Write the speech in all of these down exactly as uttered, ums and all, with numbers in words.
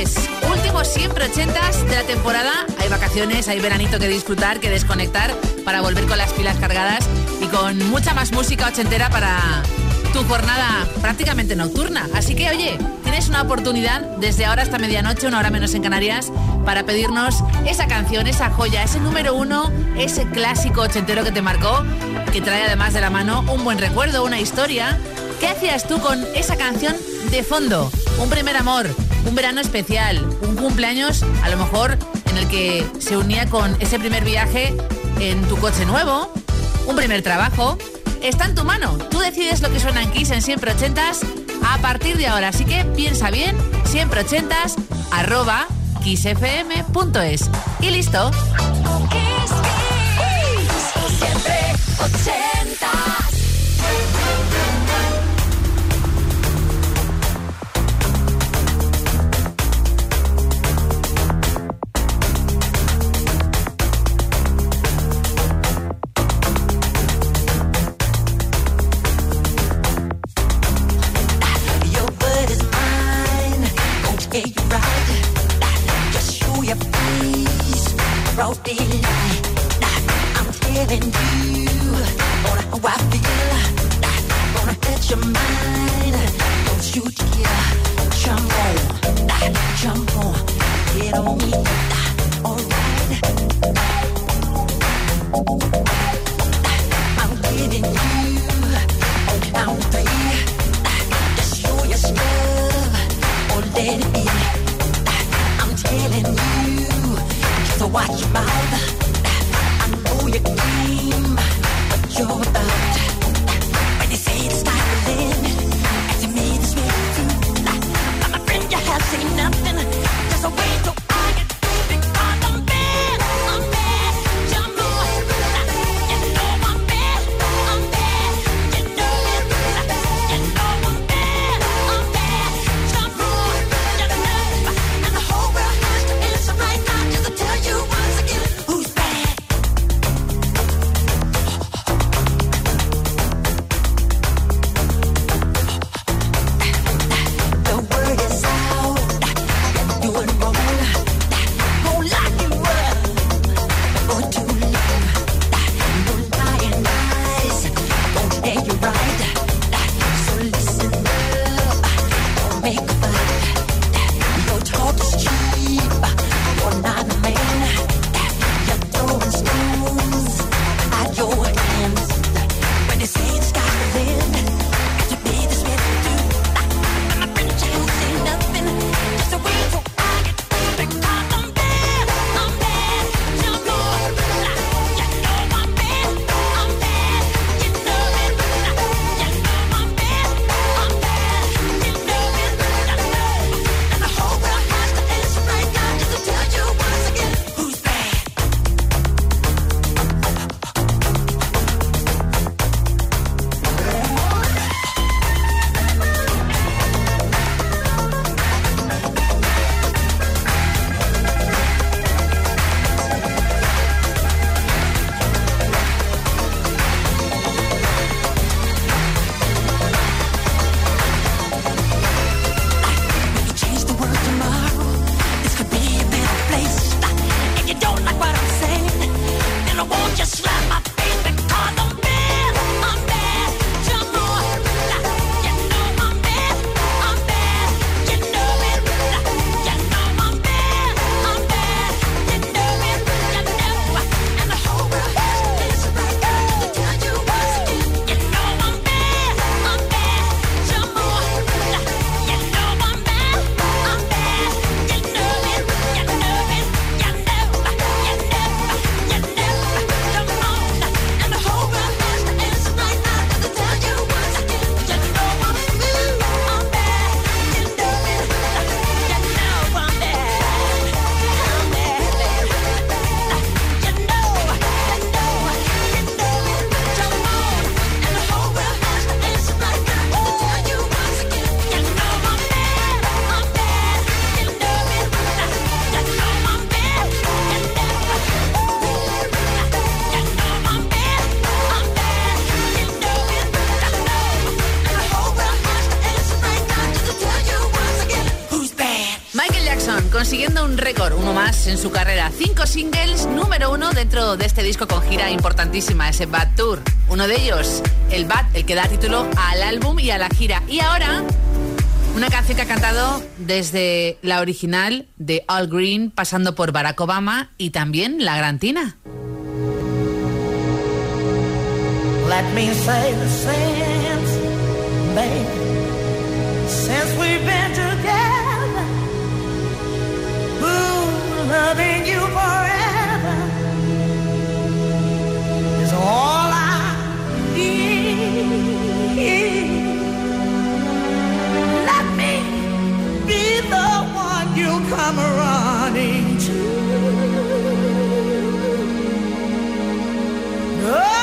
jueves, últimos siempre ochentas de la temporada. Hay vacaciones, hay veranito que disfrutar, que desconectar para volver con las pilas cargadas y con mucha más música ochentera para tu jornada prácticamente nocturna. Así que, oye, tienes una oportunidad desde ahora hasta medianoche, una hora menos en Canarias, para pedirnos esa canción, esa joya, ese número uno, ese clásico ochentero que te marcó, que trae además de la mano un buen recuerdo, una historia. ¿Qué hacías tú con esa canción de fondo? Un primer amor, un verano especial, un cumpleaños a lo mejor en el que se unía con ese primer viaje en tu coche nuevo, un primer trabajo. Está en tu mano, tú decides lo que suena en Kiss en siempre ochentas a partir de ahora, así que piensa bien, siempre ochentas arroba kissfm punto es y listo. Kiss, Kiss, siempre ochentas. Broad daylight, I'm telling you, on how I feel, gonna hit your mind. Don't you dare jump on, jump on, get on me, alright. I'm giving you on count of three, just show your stuff, or let it be. I'm telling you. So watch your mouth. I know your game, what you're about. When they say the sky's the limit, and to me this way too. But my friend, you have seen nothing. Just a way to argue because I'm bad, I'm bad. Jump on, you know I'm bad, I'm bad. You know it, you know I'm bad, I'm bad. Jump on, you know, and the whole world has to answer right now. Just to tell you once again who's bad. The word is out, you're doing wrong. Jackson consiguiendo un récord, uno más en su carrera. Cinco singles, número uno dentro de este disco con gira importantísima, ese Bad Tour. Uno de ellos, el Bad, el que da título al álbum y a la gira. Y ahora, una canción que ha cantado desde la original de Al Green, pasando por Barack Obama y también la gran Tina. Let me say the sense, baby, since we've been together, ooh, loving you forever is all I need. Let me be the one you come running to. Oh,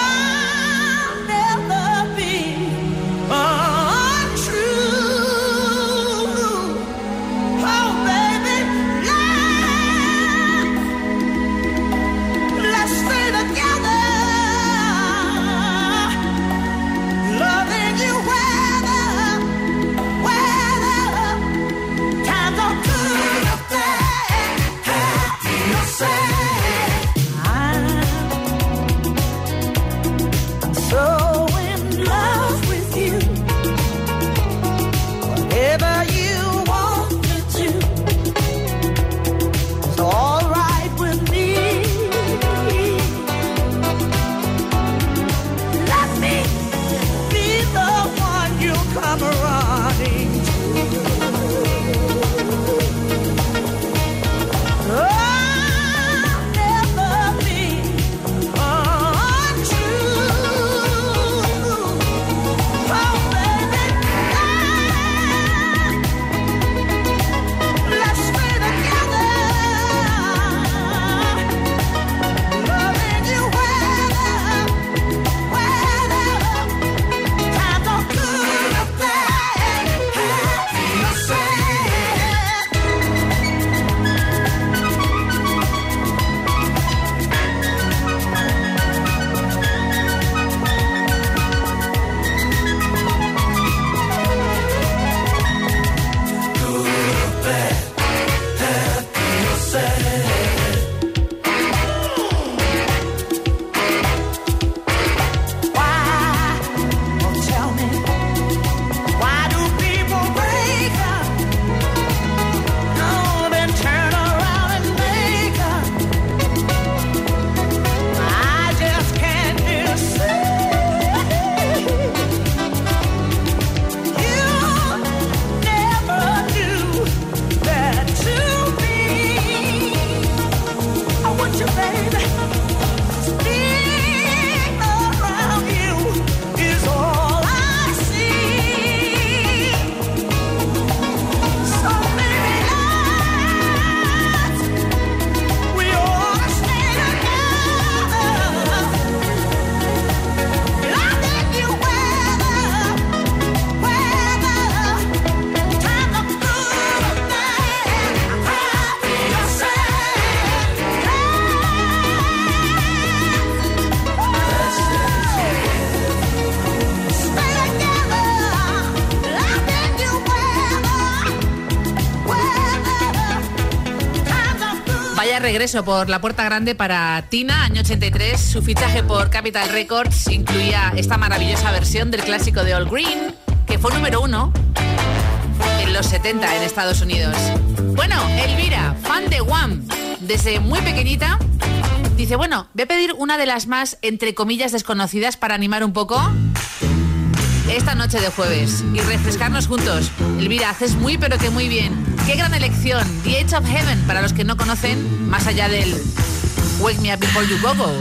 regreso por la puerta grande para Tina, año ochenta y tres. Su fichaje por Capitol Records incluía esta maravillosa versión del clásico de Al Green, que fue número uno en los setenta en Estados Unidos. Bueno, Elvira, fan de Wham desde muy pequeñita, dice, bueno, voy a pedir una de las más, entre comillas, desconocidas para animar un poco esta noche de jueves y refrescarnos juntos. Elvira, haces muy pero que muy bien. Qué gran elección. The Edge of Heaven, para los que no conocen, más allá del Wake Me Up Before You Go Go.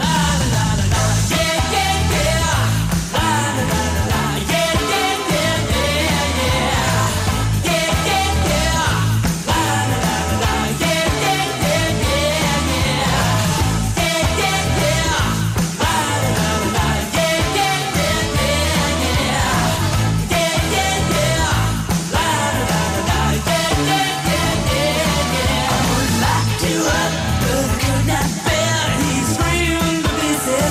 Could not bear, he's screaming to be said.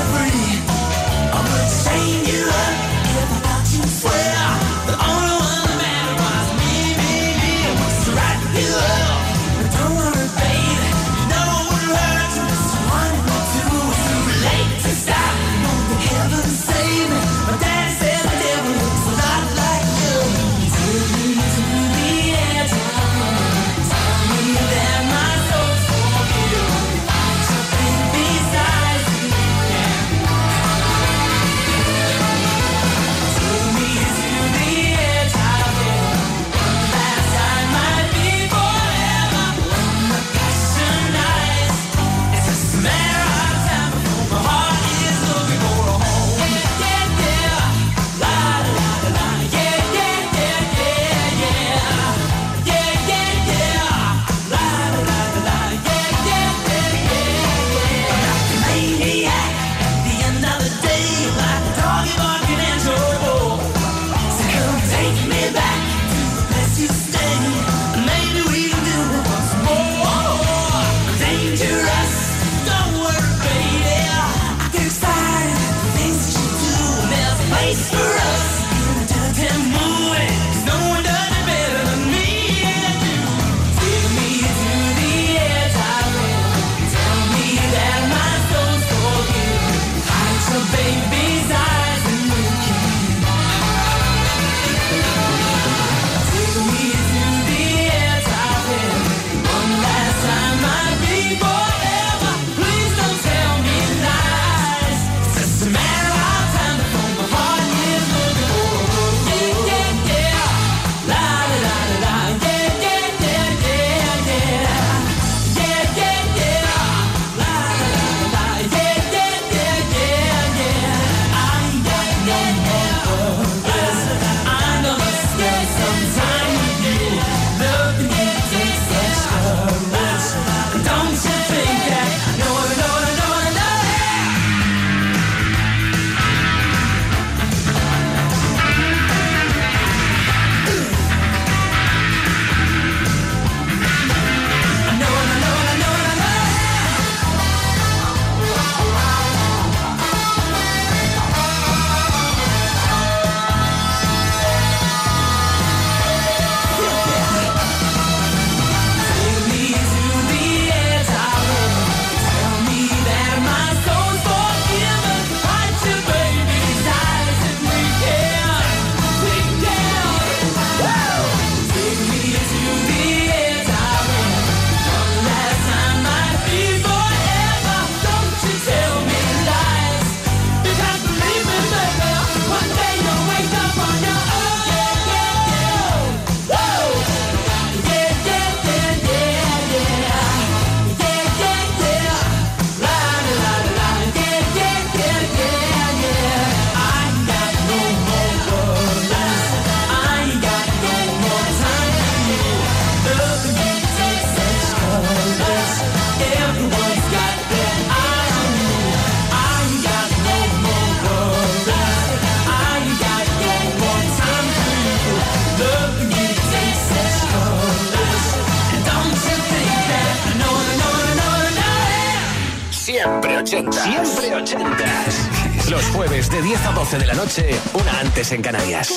Siempre ochentas. Siempre ochentas. Los jueves de diez a doce de la noche, una antes en Canarias.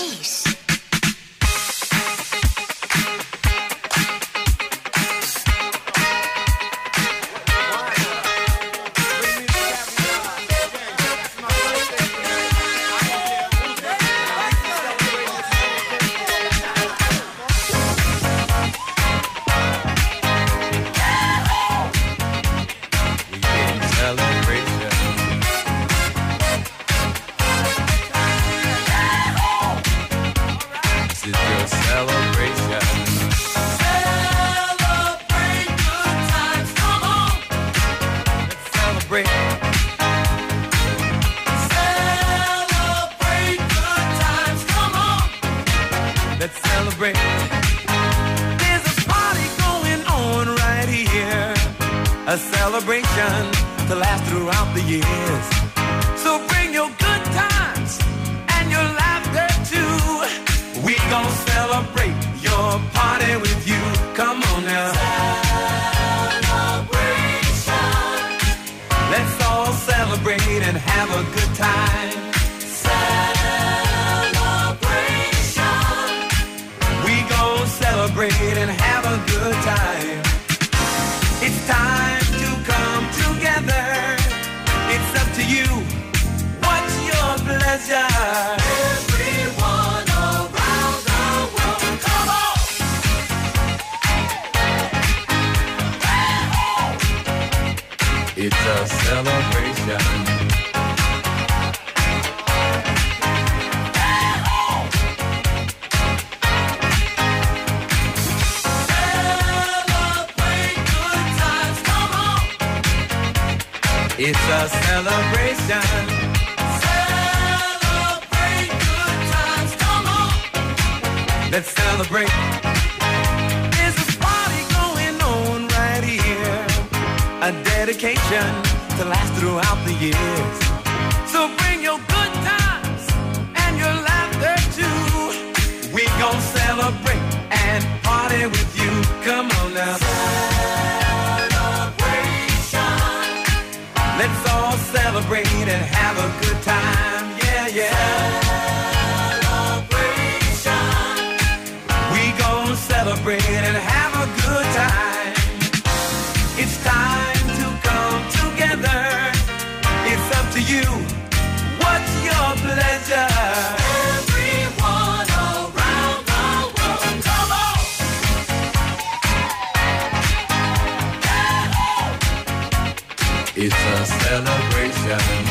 It's a celebration. Celebrate good times, come on. Let's celebrate. There's a party going on right here. A dedication to last throughout the years. So bring your good times and your laughter too. We gon' celebrate and party with you. Come on now. Let's all celebrate and have a good time, yeah, yeah. Celebration. We gon' celebrate and have a good time. It's time to come together. It's up to you. What's your pleasure? Everyone around the world, come on. It's a celebration.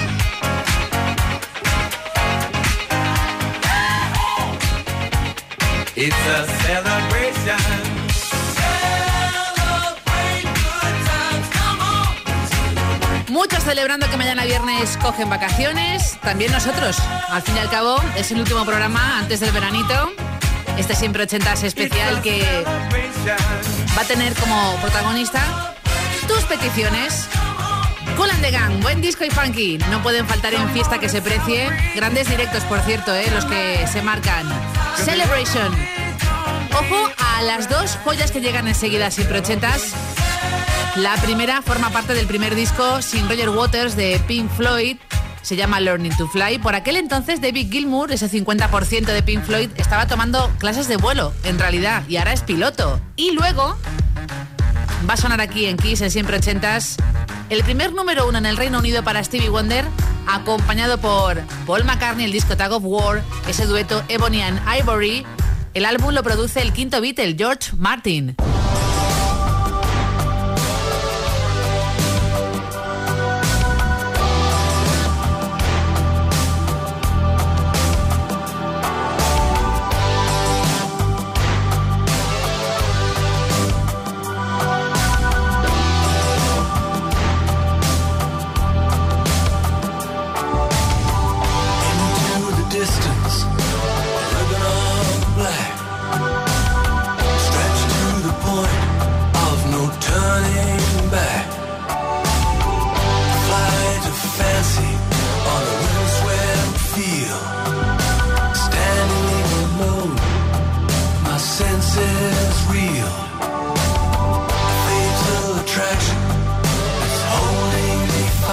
It's a celebration. Celebrate good times, come on. Muchos celebrando que mañana viernes cogen vacaciones, también nosotros. Al fin y al cabo, es el último programa antes del veranito. Este Siempre Ochentas especial que va a tener como protagonista tus peticiones. Kool and the Gang, buen disco y funky. No pueden faltar en fiesta que se precie. Grandes directos, por cierto, ¿eh? Los que se marcan. Celebration. Ojo a las dos joyas que llegan enseguida, Siempre Ochentas. La primera forma parte del primer disco sin Roger Waters de Pink Floyd. Se llama Learning to Fly. Por aquel entonces David Gilmour, ese cincuenta por ciento de Pink Floyd, estaba tomando clases de vuelo, en realidad, y ahora es piloto. Y luego va a sonar aquí en Kiss, en Siempre Ochentas, el primer número uno en el Reino Unido para Stevie Wonder, acompañado por Paul McCartney, el disco Tug of War, ese dueto Ebony and Ivory. El álbum lo produce el quinto Beatle, George Martin. Attraction is holding me fast.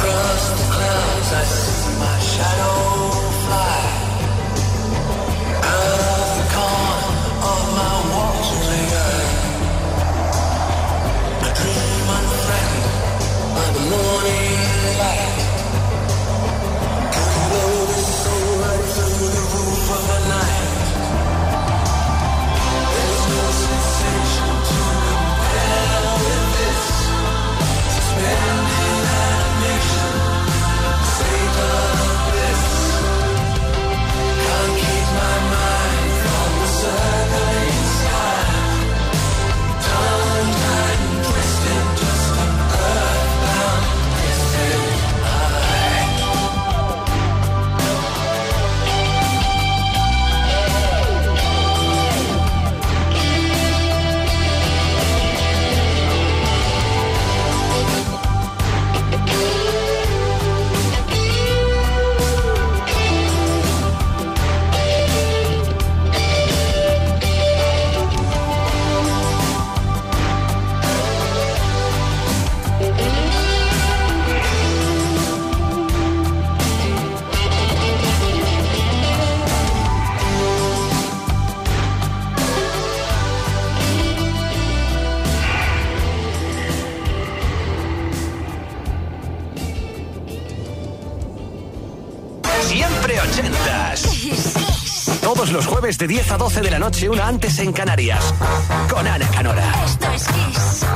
Siempre ochentas. Todos los jueves de diez a doce de la noche, una antes en Canarias. Con Ana Canora. Esto es Kiss.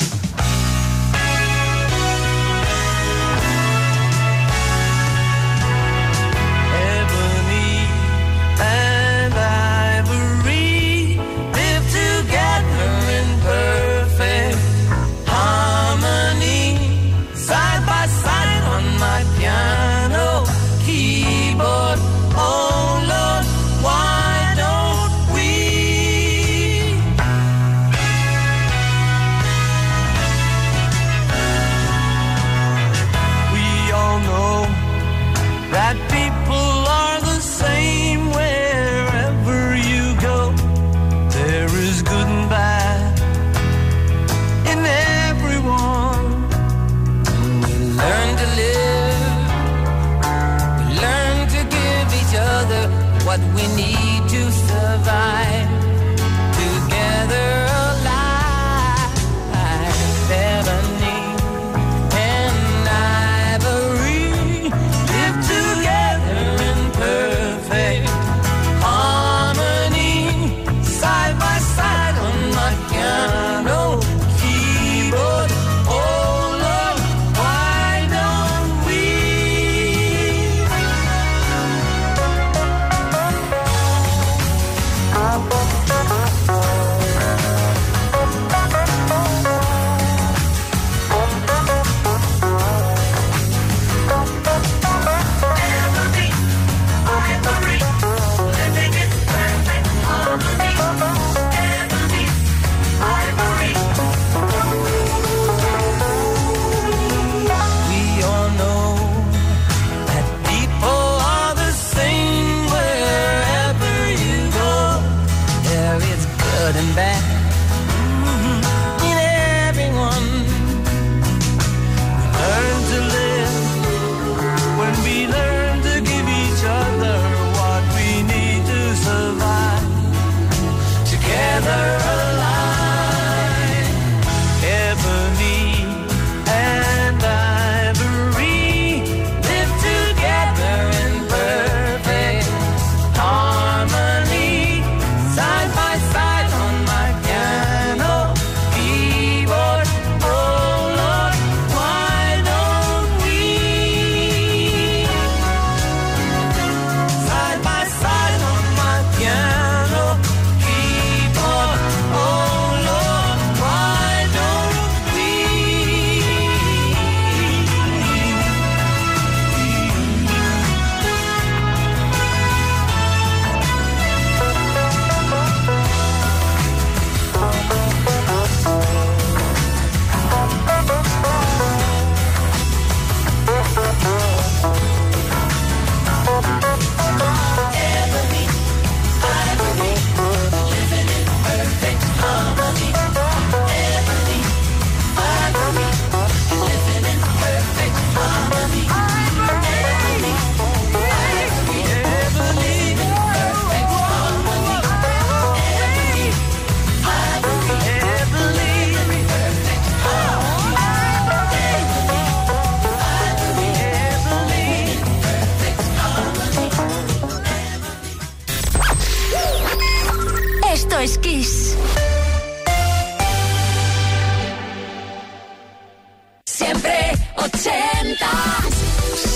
What we need to survive together alive. Ebony and ivory live together in perfect harmony, side by side on my piano keyboard. Oh Lord, why don't we?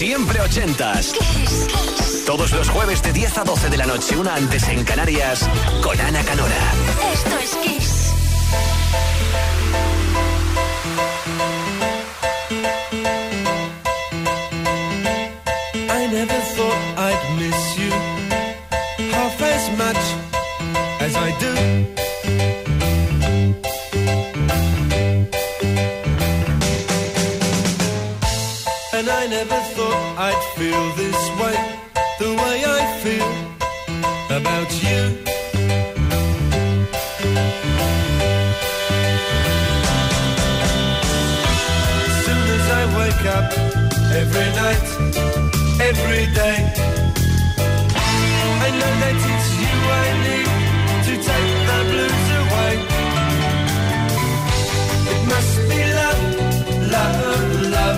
Siempre ochentas. Todos los jueves de diez a doce de la noche, una antes en Canarias, con Ana Canora. Esto es Kiss. I never thought I'd miss you half as much as I do. And I never thought I'd feel this way, the way I feel about you. As soon as I wake up, every night, every day, I know that it's you I need to take the blues away. It must be love, love, love.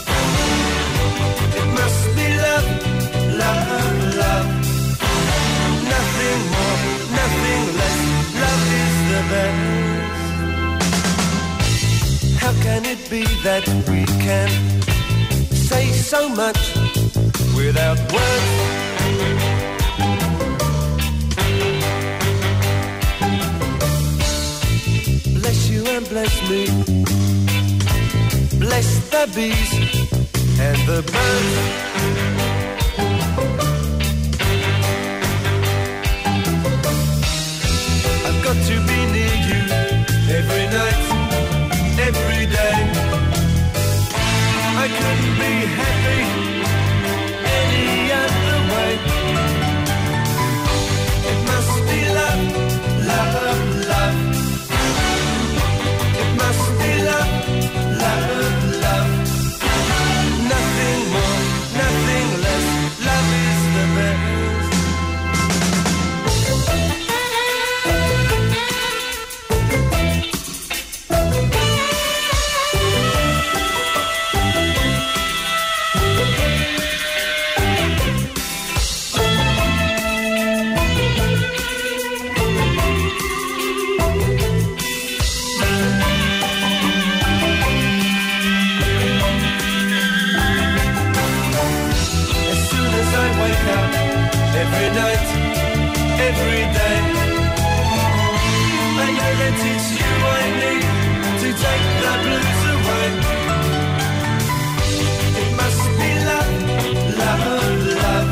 It must be love, love, love. Nothing more, nothing less. Love is the best. How can it be that we can say so much without words? Bless you and bless me. Bless the bees and the birds. I've got to be near you every night, every day. I couldn't be happy any other way. It must be love, love, love. It must be love, love, love. Nothing more, nothing less. Love is the best. Every night, every day, I know that it's you I need to take the blues away. It must be love, love, love.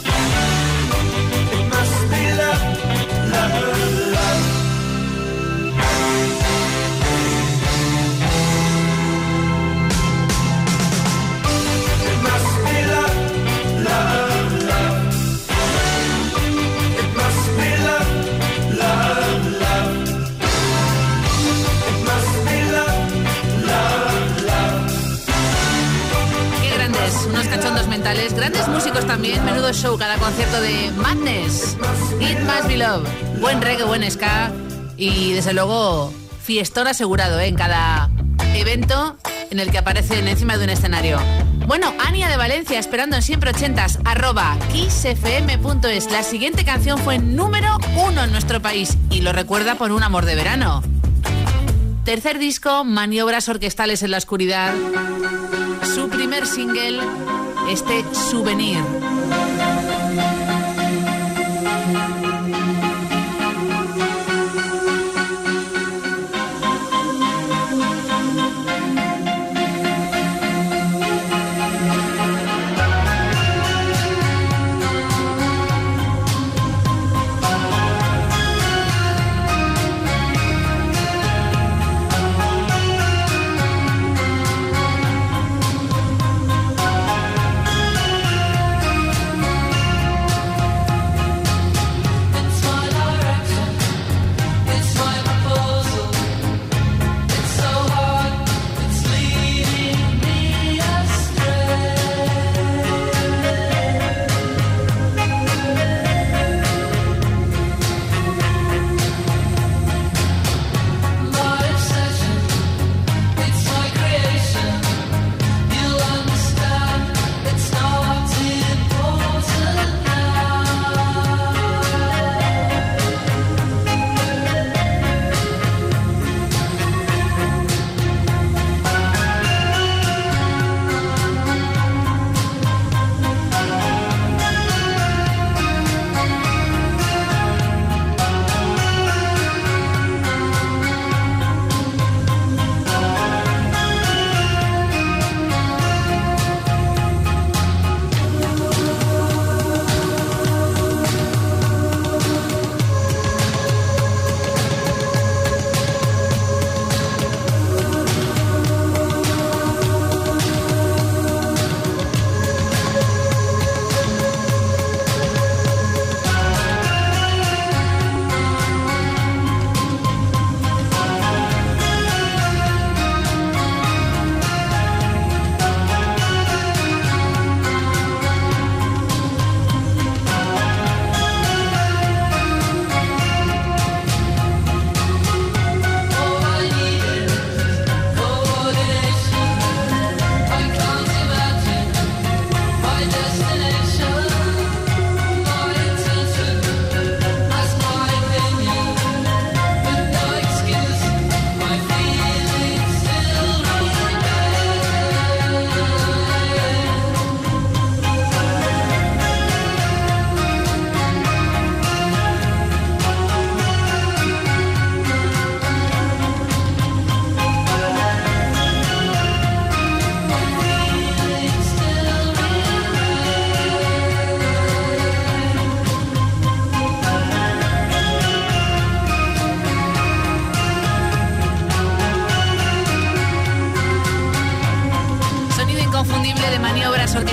It must be love, love, love. It must be love, love, love. Unos cachondos mentales, grandes músicos también, menudo show cada concierto de Madness. It Must Be Love, buen reggae, buen ska y desde luego fiestón asegurado, ¿eh? En cada evento en el que aparecen encima de un escenario. Bueno, Ania de Valencia esperando en siempre ochentas arroba kissfm.es. La siguiente canción fue número uno en nuestro país y lo recuerda por Un amor de verano. Tercer disco, Maniobras orquestales en la oscuridad. Su primer single, este Souvenir.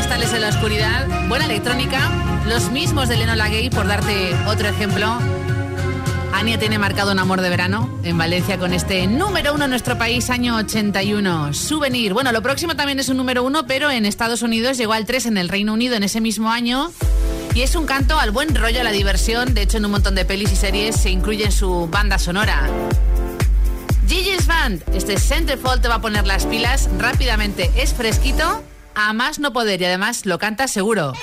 Cristales en la oscuridad, buena electrónica, los mismos de Enola Gay, por darte otro ejemplo. Ania tiene marcado un amor de verano en Valencia con este número uno en nuestro país, año ochenta y uno, Souvenir. Bueno, lo próximo también es un número uno, pero en Estados Unidos llegó al tres en el Reino Unido en ese mismo año. Y es un canto al buen rollo, a la diversión. De hecho, en un montón de pelis y series se incluye en su banda sonora. Gigi's Band, este Centerfold te va a poner las pilas rápidamente. Es fresquito, a más no poder, y además lo canta seguro.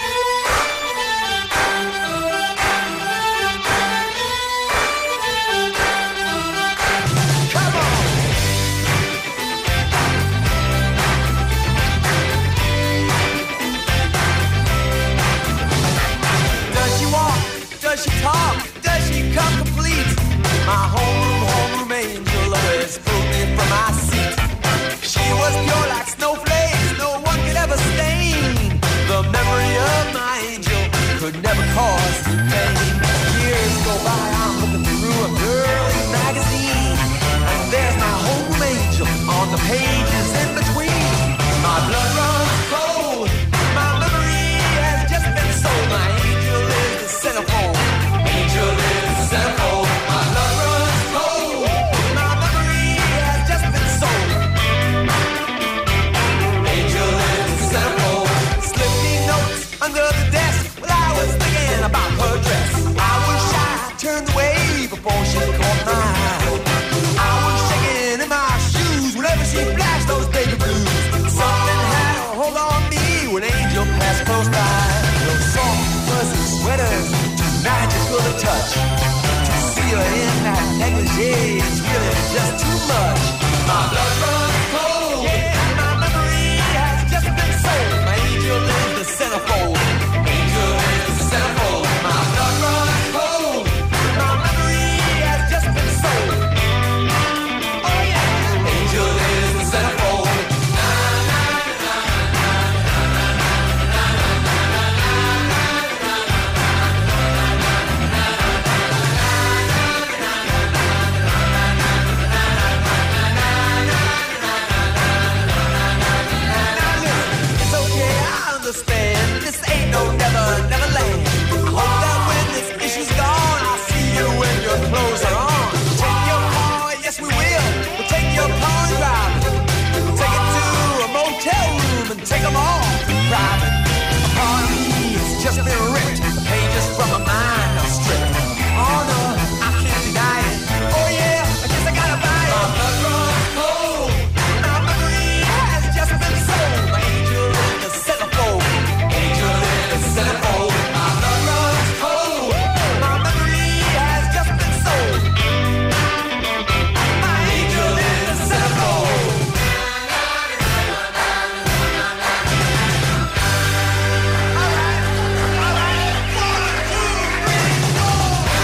Does she talk? Does she come complete? My homeroom, homeroom angel always pulled me from my seat. She was pure like snowflakes, no one could ever stain. The memory of my angel could never cause pain. Years go by, I'm looking through a girly magazine, and there's my homeroom angel on the pages in between. My blood runs cold, my memory has just been sold. My angel is the centerfold. Angel is the centerfold. My blood runs cold. My memory has just been sold. Angel is the centerfold. Slipped me notes under the desk while I was thinking about her dress. I was shy, turned away before she caught my eye. I was shaking in my shoes whenever she flashed those baby blues. Something had a hold on me when Angel passed close by. Those soft, fuzzy sweaters, magical to touch. To see her in that negligee is really just too much. My blood runs cold. Yeah, my memory has just been sold. My angel is the centerfold. Angel is the centerfold. My blood runs cold. My memory has just been sold. Oh yeah, angel is the centerfold. Understand, this ain't no never, never land. I hope that when this issue's gone, I'll see you when your clothes are on. Take your car, yes we will. We'll take your car and drive it. We'll take it to a motel room and take them all private. A part of me has just been ripped. The pages from my mind are stripped. Oh no, I can't deny it. Oh yeah, I guess I gotta buy it. My blood runs cold. My memory has just been sold. My angel is the centerfold. Angel is the centerfold. My blood runs cold. My memory has just been sold. My angel is the centerfold. All right, all right. One, two, three, four.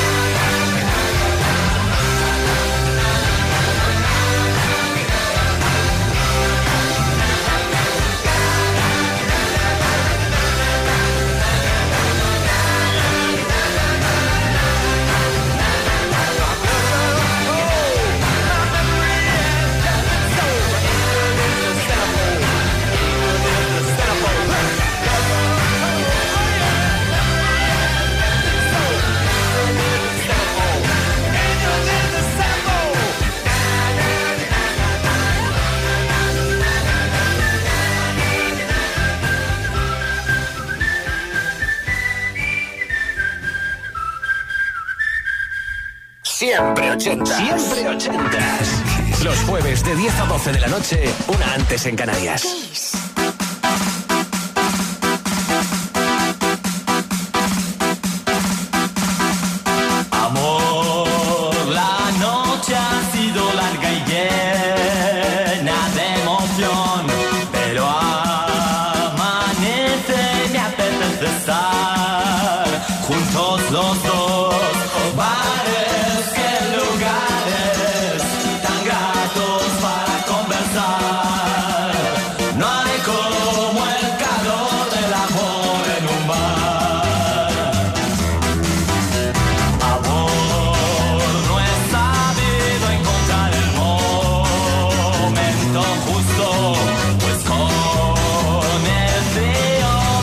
Siempre ochentas. Siempre ochentas. Los jueves de diez a doce de la noche, una antes en Canarias. Amor, la noche ha sido larga y llena de emoción, pero amanece y me apetece estar juntos los dos. Bares y lugares tan gratos para conversar. No hay como el calor del amor en un bar. Amor, no he sabido encontrar el momento justo, pues con el frío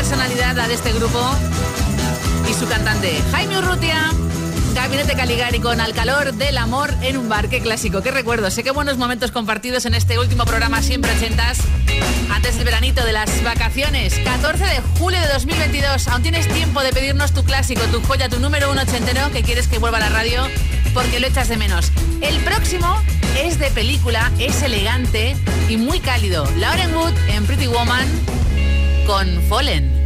personalidad la de este grupo y su cantante Jaime Urrutia. Gabinete Caligari con Al calor del amor en un bar. Qué clásico, qué recuerdo. Sé que buenos momentos compartidos en este último programa siempre ochentas, antes del veranito de las vacaciones. catorce de julio de dos mil veintidós. Aún tienes tiempo de pedirnos tu clásico, tu joya, tu número uno ochentero que quieres que vuelva a la radio porque lo echas de menos. El próximo es de película, es elegante y muy cálido. Lauren Wood en Pretty Woman con Fallen.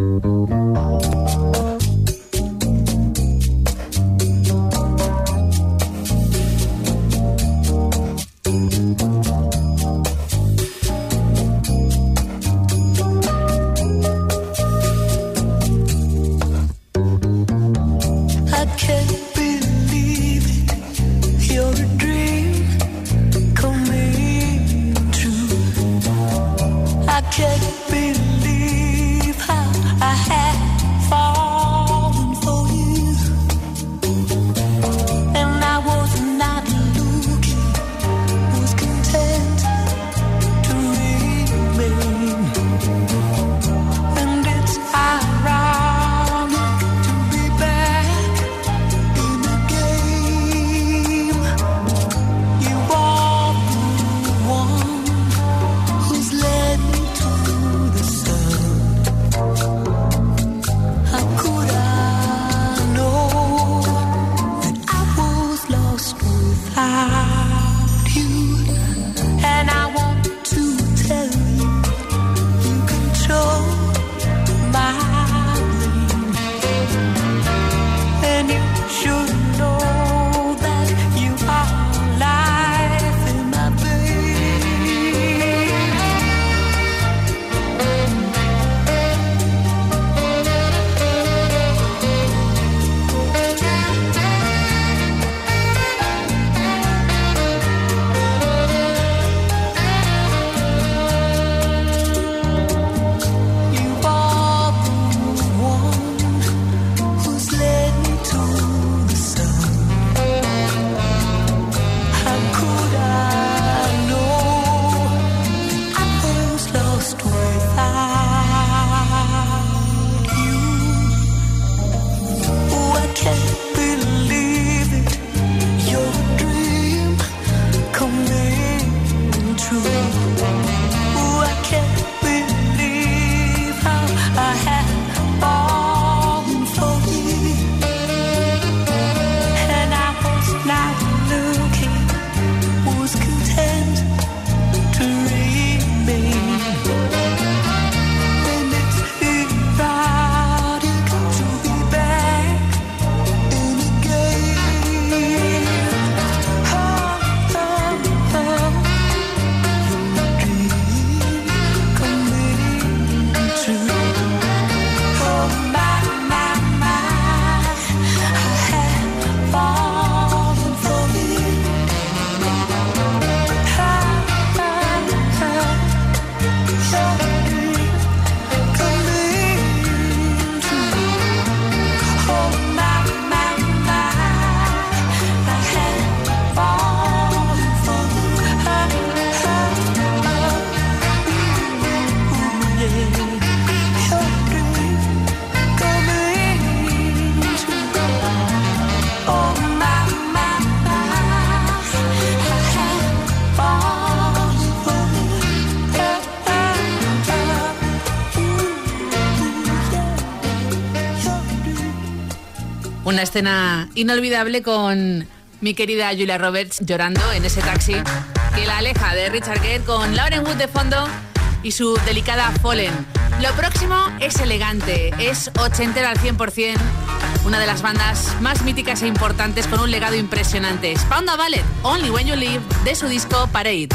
Una escena inolvidable con mi querida Julia Roberts llorando en ese taxi que la aleja de Richard Gere, con Lauren Wood de fondo y su delicada Fallen. Lo próximo es elegante, es ochentera al cien por ciento, una de las bandas más míticas e importantes con un legado impresionante. Spandau Ballet, Only When You Leave, de su disco Parade.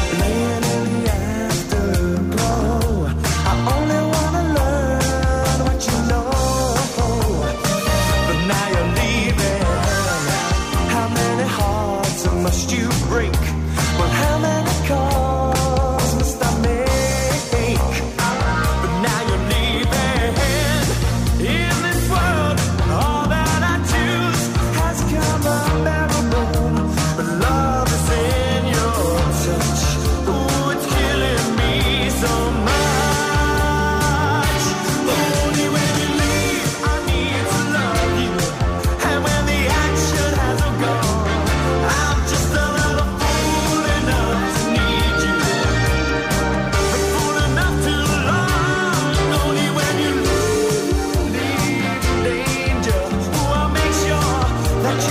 Laying in the afterglow, I only wanna learn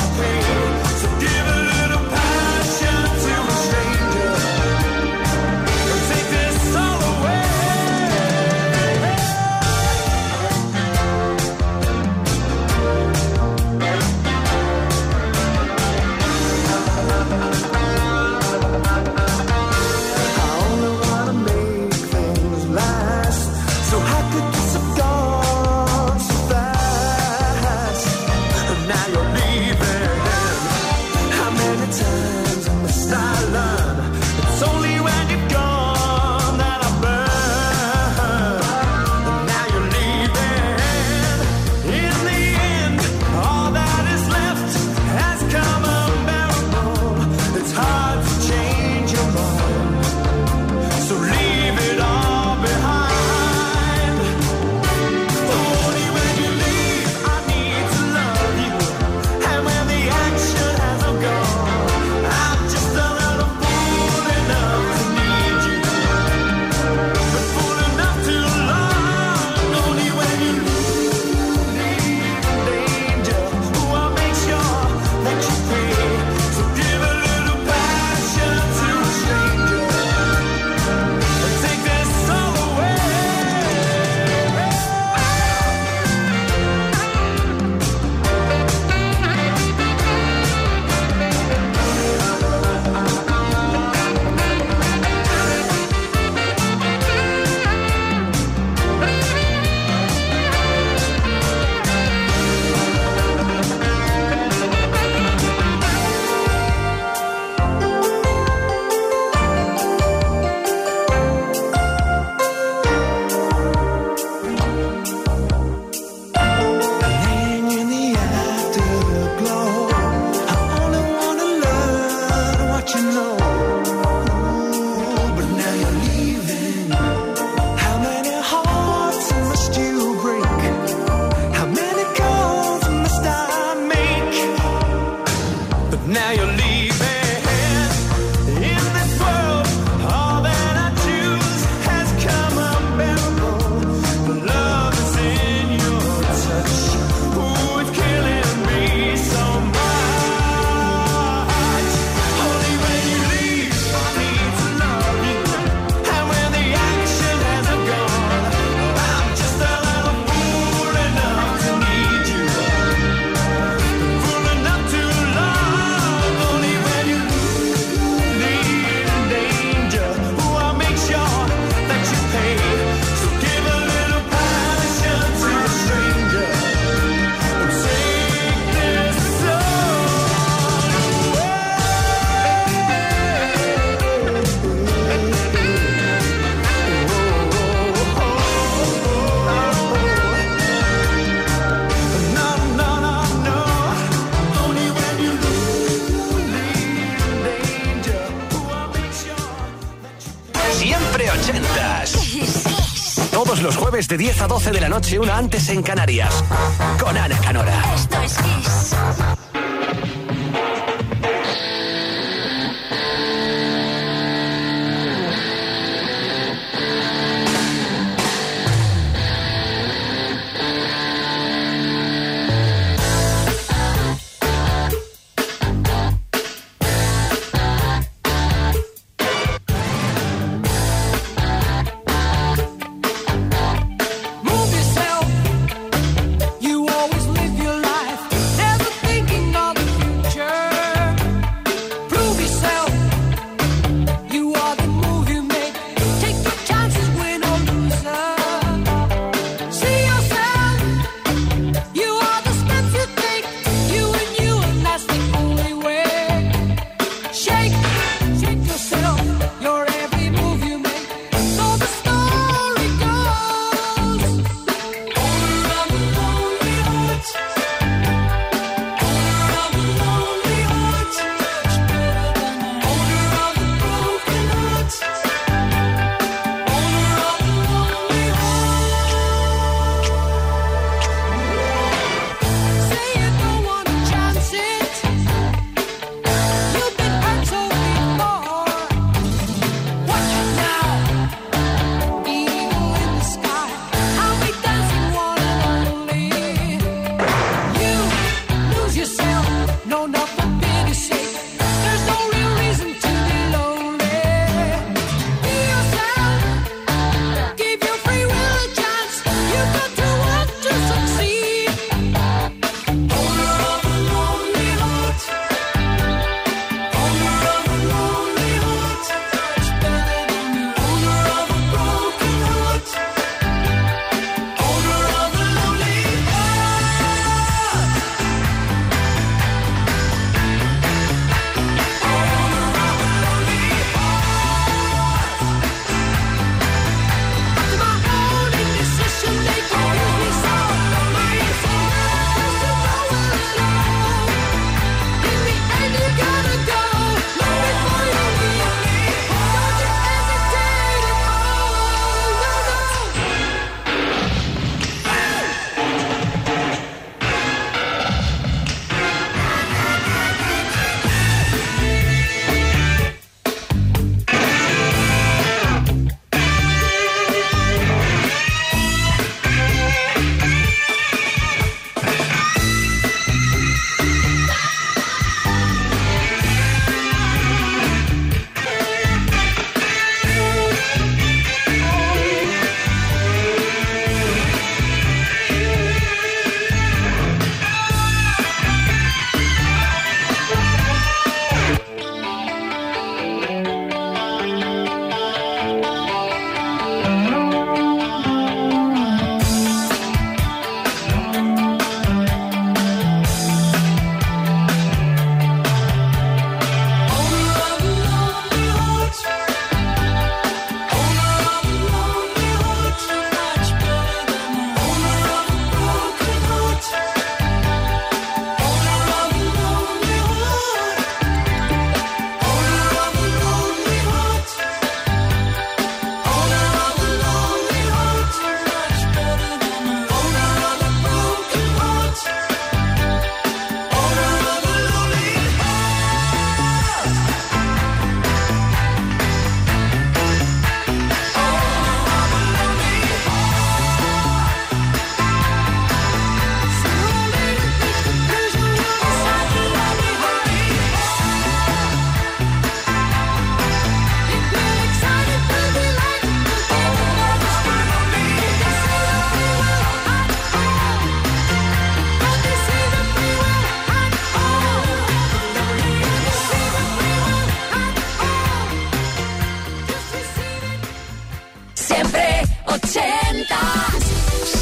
Los jueves de diez a doce de la noche, una antes en Canarias, con Ana Canora. Esto es Kiss. Move yourself. You always live your life, never thinking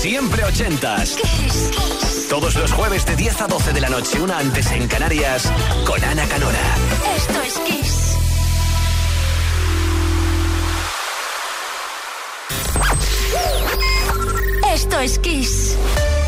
Siempre ochentas. Kiss. Kiss. Todos los jueves de diez a doce de la noche, una antes en Canarias, con Ana Canora. Esto es Kiss. Esto es Kiss.